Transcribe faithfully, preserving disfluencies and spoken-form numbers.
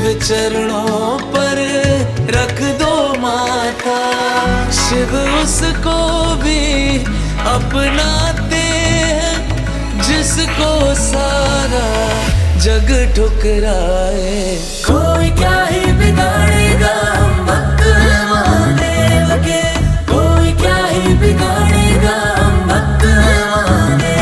चरणों पर रख दो माथा। शिव उसको भी अपनाते हैं जिसको सारा जग ठुकराए। कोई क्या